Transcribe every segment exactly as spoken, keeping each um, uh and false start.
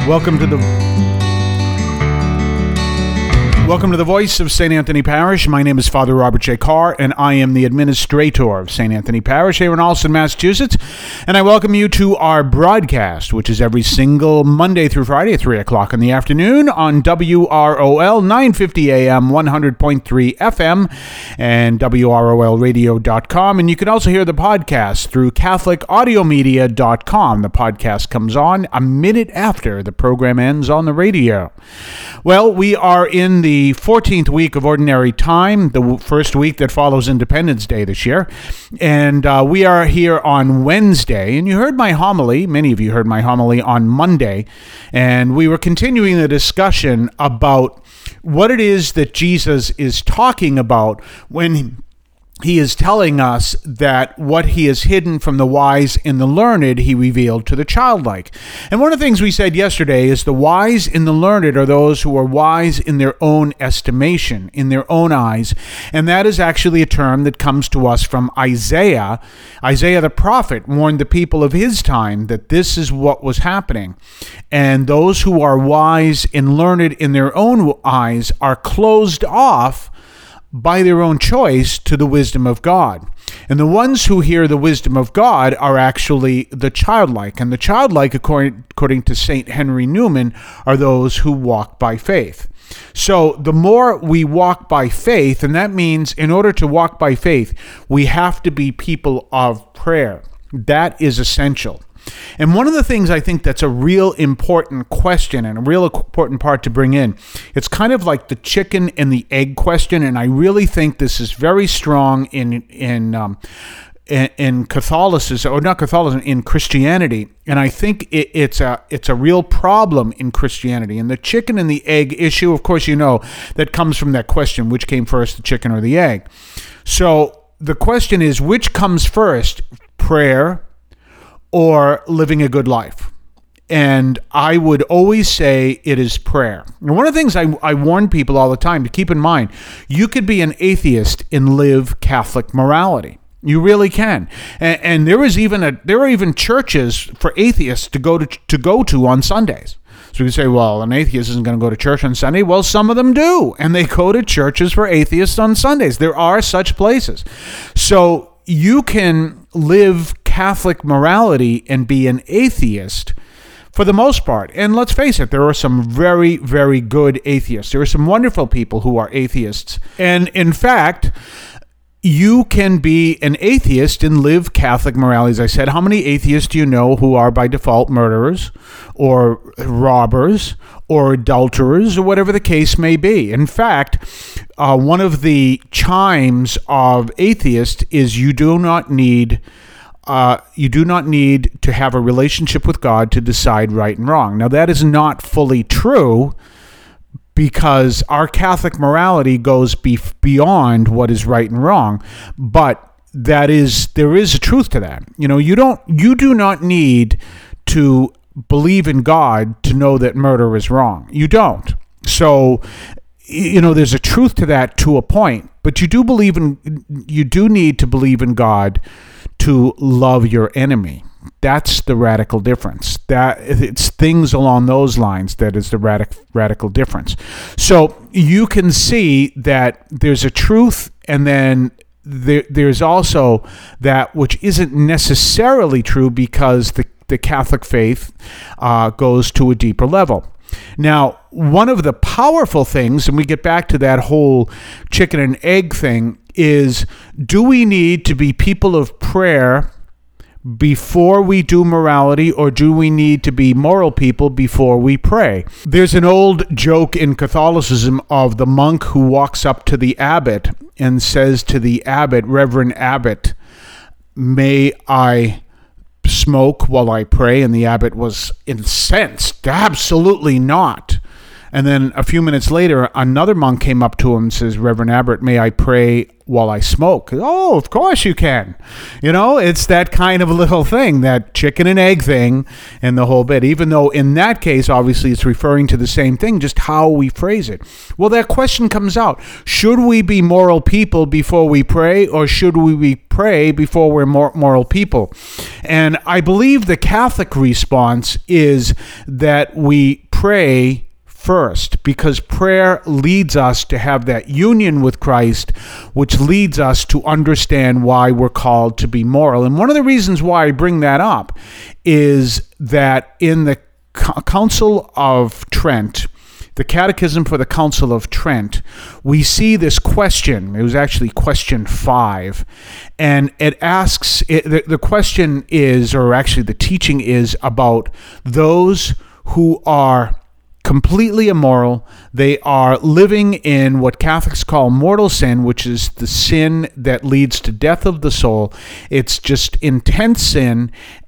Welcome to the Welcome to the Voice of Saint Anthony Parish. My name is Father Robert J. Carr, and I am the administrator of Saint Anthony Parish here in Allston, Massachusetts. And I welcome you to our broadcast, which is every single Monday through Friday at three o'clock in the afternoon on W R O L nine fifty A M, one hundred point three F M, and W R O L radio dot com. And you can also hear the podcast through Catholic Audio Media dot com. The podcast comes on a minute after the program ends on the radio. Well, we are in the The fourteenth week of Ordinary Time, the first week that follows Independence Day this year. And uh, we are here on Wednesday. And you heard my homily, many of you heard my homily on Monday. And we were continuing the discussion about what it is that Jesus is talking about when he is telling us that what he has hidden from the wise and the learned, he revealed to the childlike. And one of the things we said yesterday is the wise and the learned are those who are wise in their own estimation, in their own eyes. And that is actually a term that comes to us from Isaiah. Isaiah the prophet warned the people of his time that this is what was happening. And those who are wise and learned in their own eyes are closed off by their own choice to the wisdom of God. And the ones who hear the wisdom of God are actually the childlike. And the childlike, according, according to Saint Henry Newman, are those who walk by faith. So the more we walk by faith, and that means in order to walk by faith, we have to be people of prayer. That is essential. And one of the things I think that's a real important question and a real important part to bring in, it's kind of like the chicken and the egg question, and I really think this is very strong in in um, in, in Catholicism, or not Catholicism, in Christianity, and I think it, it's a it's a real problem in Christianity. And the chicken and the egg issue, of course, you know, that comes from that question: which came first, the chicken or the egg? So the question is, which comes first, prayer or living a good life? And I would always say it is prayer. And one of the things I, I warn people all the time to keep in mind, you could be an atheist and live Catholic morality. You really can. And, and there is even a there are even churches for atheists to go to to go to on Sundays. So you say, well, an atheist isn't going to go to church on Sunday. Well, some of them do, and they go to churches for atheists on Sundays. There are such places. So you can live Catholic morality and be an atheist for the most part. And let's face it, there are some very, very good atheists. There are some wonderful people who are atheists. And in fact, you can be an atheist and live Catholic morality. As I said, how many atheists do you know who are by default murderers or robbers or adulterers or whatever the case may be? In fact, uh, one of the chimes of atheist is you do not need Uh, you do not need to have a relationship with God to decide right and wrong. Now, that is not fully true, because our Catholic morality goes be- beyond what is right and wrong. But that is there is a truth to that. You know, you don't you do not need to believe in God to know that murder is wrong. You don't. So, you know, there's a truth to that to a point. But you do believe in you do need to believe in God to love your enemy. That's the radical difference. That it's things along those lines that is the radic- radical difference. So you can see that there's a truth, and then there, there's also that which isn't necessarily true, because the, the Catholic faith uh, goes to a deeper level. Now, one of the powerful things, and we get back to that whole chicken and egg thing, is do we need to be people of prayer before we do morality, or do we need to be moral people before we pray? There's an old joke in Catholicism of the monk who walks up to the abbot and says to the abbot, "Reverend Abbot, may I smoke while I pray?" And the abbot was incensed. Absolutely not. And then a few minutes later, another monk came up to him and says, Reverend Abbott, may I pray while I smoke? Oh, of course you can. You know, it's that kind of little thing, that chicken and egg thing and the whole bit, even though in that case, obviously it's referring to the same thing, just how we phrase it. Well, that question comes out. Should we be moral people before we pray, or should we be pray before we're moral people? And I believe the Catholic response is that we pray first, because prayer leads us to have that union with Christ, which leads us to understand why we're called to be moral. And one of the reasons why I bring that up is that in the Council of Trent, the Catechism for the Council of Trent, we see this question. It was actually question five. And it asks, it, the, the question is, or actually the teaching is about those who are completely immoral. They are living in what Catholics call mortal sin, which is the sin that leads to death of the soul. It's just intense sin,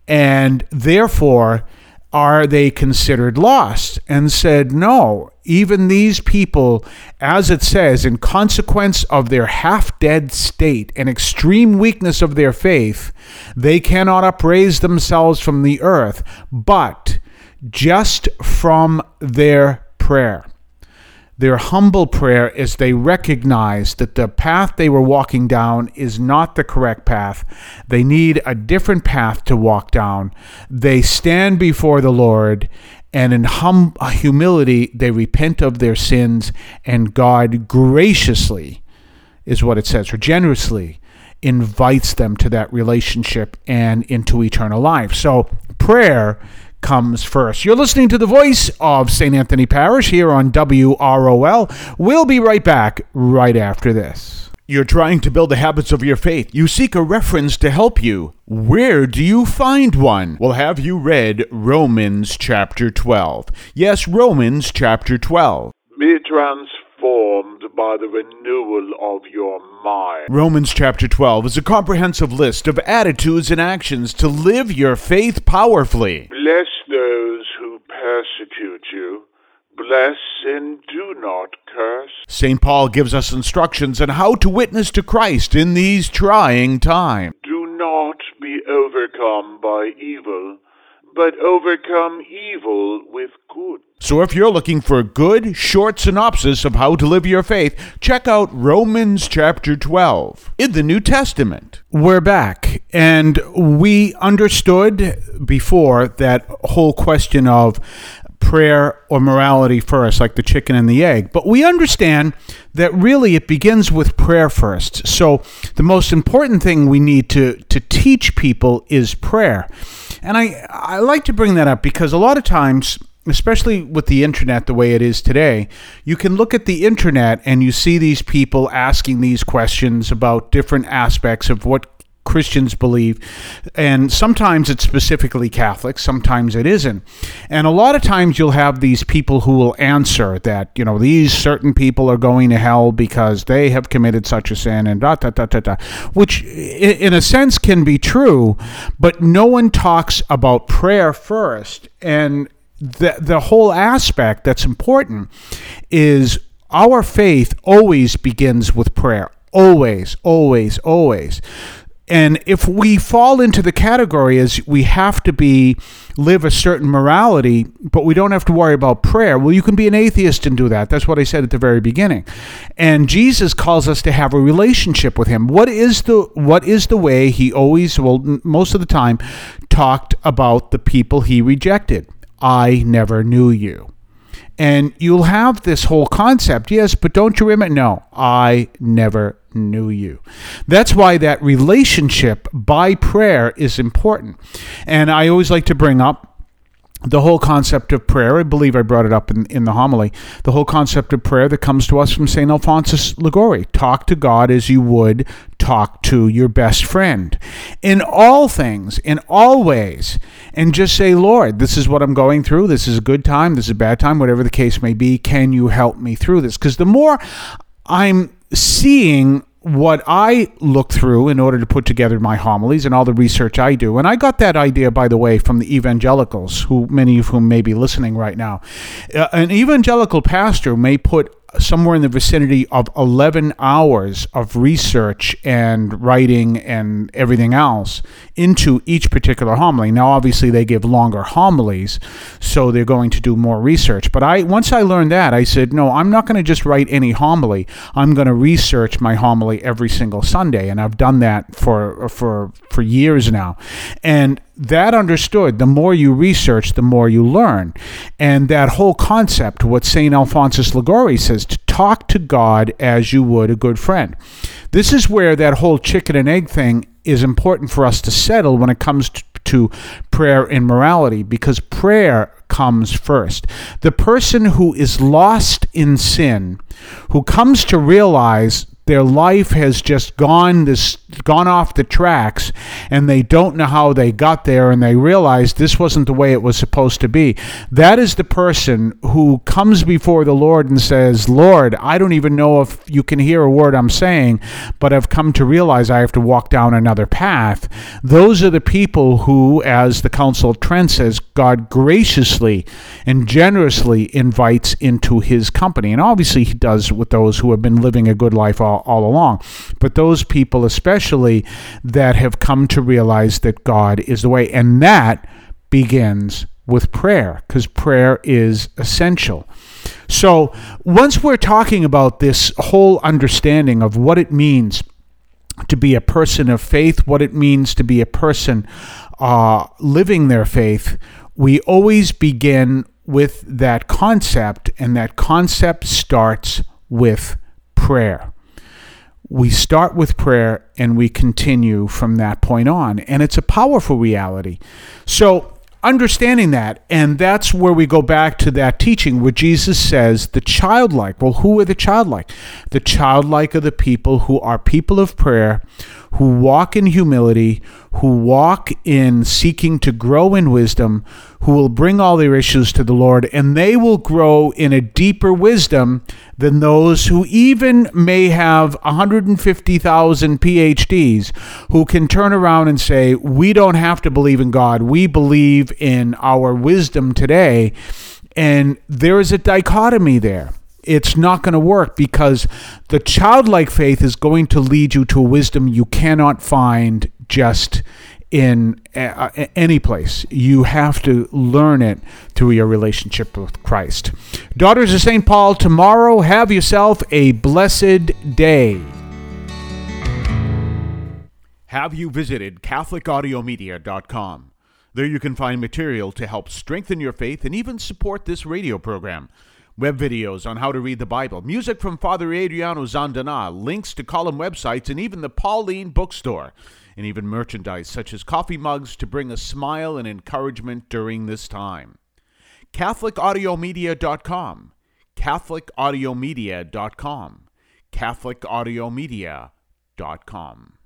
and therefore are they considered lost? And said, no, even these people, as it says, in consequence of their half-dead state and extreme weakness of their faith, they cannot upraise themselves from the earth, but just from their prayer. Their humble prayer is they recognize that the path they were walking down is not the correct path. They need a different path to walk down. They stand before the Lord, and in hum- humility, they repent of their sins, and God graciously, is what it says, or generously, invites them to that relationship and into eternal life. So prayer comes first. You're listening to the voice of Saint Anthony Parish here on W R O L. We'll be right back right after this. You're trying to build the habits of your faith. You seek a reference to help you. Where do you find one? Well, have you read Romans chapter twelve? Yes, Romans chapter twelve. Be transformed by the renewal of your mind. Romans chapter twelve is a comprehensive list of attitudes and actions to live your faith powerfully. Bless those who persecute you. Bless and do not curse. Saint Paul gives us instructions on how to witness to Christ in these trying times. Do not be overcome by evil, but overcome evil with good. So if you're looking for a good, short synopsis of how to live your faith, check out Romans chapter twelve in the New Testament. We're back, and we understood before that whole question of prayer or morality first, like the chicken and the egg. But we understand that really it begins with prayer first. So the most important thing we need to, to teach people is prayer. And I, I like to bring that up because a lot of times, especially with the internet the way it is today, you can look at the internet and you see these people asking these questions about different aspects of what Christians believe, and sometimes it's specifically Catholic, sometimes it isn't. And a lot of times you'll have these people who will answer that, you know, these certain people are going to hell because they have committed such a sin, and da da da da da, which in a sense can be true, but no one talks about prayer first. And the the whole aspect that's important is our faith always begins with prayer. Always, always, always. And if we fall into the category as we have to be, live a certain morality, but we don't have to worry about prayer, well, you can be an atheist and do that. That's what I said at the very beginning. And Jesus calls us to have a relationship with him. What is the what is the way he always, well, most of the time, talked about the people he rejected? I never knew you. And you'll have this whole concept, yes, but don't you remember? No, I never knew you. That's why that relationship by prayer is important. And I always like to bring up the whole concept of prayer. I believe I brought it up in, in the homily. The whole concept of prayer that comes to us from Saint Alphonsus Liguori. Talk to God as you would talk to your best friend. In all things, in all ways. And just say, Lord, this is what I'm going through. This is a good time. This is a bad time. Whatever the case may be, can you help me through this? Because the more I'm seeing what I look through in order to put together my homilies and all the research I do, and I got that idea, by the way, from the evangelicals, who many of whom may be listening right now. Uh, an evangelical pastor may put somewhere in the vicinity of eleven hours of research and writing and everything else into each particular homily. Now, obviously, they give longer homilies, so they're going to do more research. But I, once I learned that, I said, no, I'm not going to just write any homily. I'm going to research my homily every single Sunday, and I've done that for for for years now. And that understood, the more you research, the more you learn. And that whole concept, what Saint Alphonsus Liguori says, to talk to God as you would a good friend. This is where that whole chicken and egg thing is important for us to settle when it comes to, to prayer and morality, because prayer comes first. The person who is lost in sin, who comes to realize their life has just gone this gone off the tracks, and they don't know how they got there, and they realize this wasn't the way it was supposed to be. That is the person who comes before the Lord and says, Lord, I don't even know if you can hear a word I'm saying, but I've come to realize I have to walk down another path. Those are the people who, as the Council of Trent says, God graciously and generously invites into his company. And obviously he does with those who have been living a good life all, all along. But those people especially that have come to realize that God is the way. And that begins with prayer, because prayer is essential. So once we're talking about this whole understanding of what it means to be a person of faith, what it means to be a person uh, living their faith, we always begin with that concept, and that concept starts with prayer. We start with prayer and we continue from that point on. And it's a powerful reality. So understanding that, and that's where we go back to that teaching where Jesus says the childlike. Well, who are the childlike? The childlike are the people who are people of prayer, who walk in humility, who walk in seeking to grow in wisdom, who will bring all their issues to the Lord, and they will grow in a deeper wisdom than those who even may have one hundred fifty thousand P H Ds, who can turn around and say, we don't have to believe in God. We believe in our wisdom today. And there is a dichotomy there. It's not going to work, because the childlike faith is going to lead you to a wisdom you cannot find just in uh, any place. You have to learn it through your relationship with Christ. Daughters of Saint Paul, tomorrow have yourself a blessed day. Have you visited Catholic Audio Media dot com? There you can find material to help strengthen your faith and even support this radio program. Web videos on how to read the Bible, music from Father Adriano Zandana, links to column websites, and even the Pauline bookstore, and even merchandise such as coffee mugs to bring a smile and encouragement during this time. Catholic Audio Media dot com, Catholic Audio Media dot com, Catholic Audio Media dot com.